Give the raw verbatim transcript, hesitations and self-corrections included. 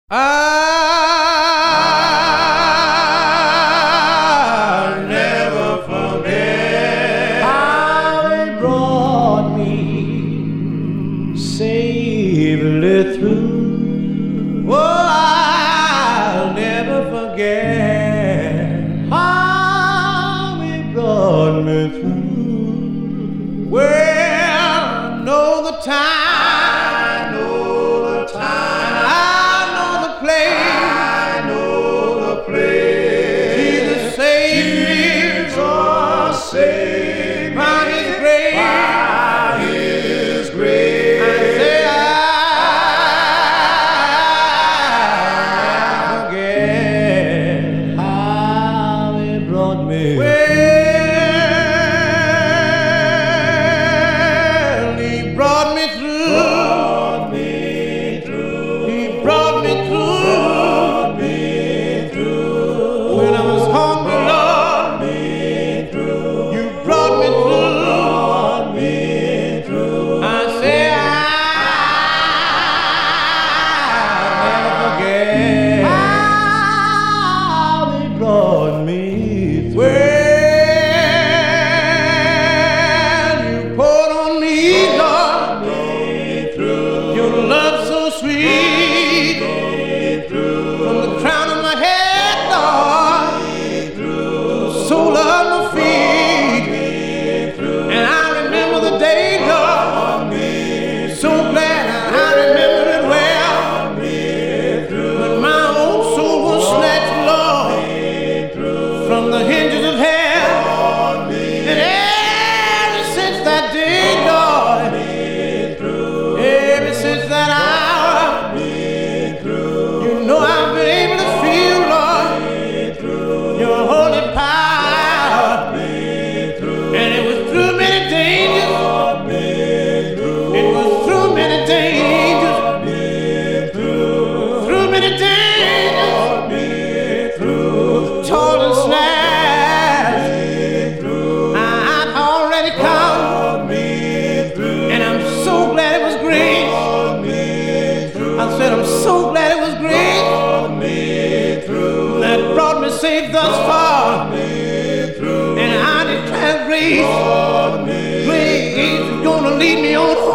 I'll never forget how it brought me safely through. Oh, I'll never forget how it brought me through. Well, I know the time. Saved by His grace, by His grace. I say I forget how He brought me. Well, He brought me through. Brought me through. He brought me through. Brought me through. When I was hungry, soul of my feet, and I remember the day, Lord, so glad I remember it well, when my old soul was snatched, Lord, from the hinges of hell, and ever since that day, Lord, ever since that hour, you know I've been able to feel, Lord, your holy power. I said, I'm so glad it was grace that brought me safe thus far. And I declare grace, grace is gonna lead me on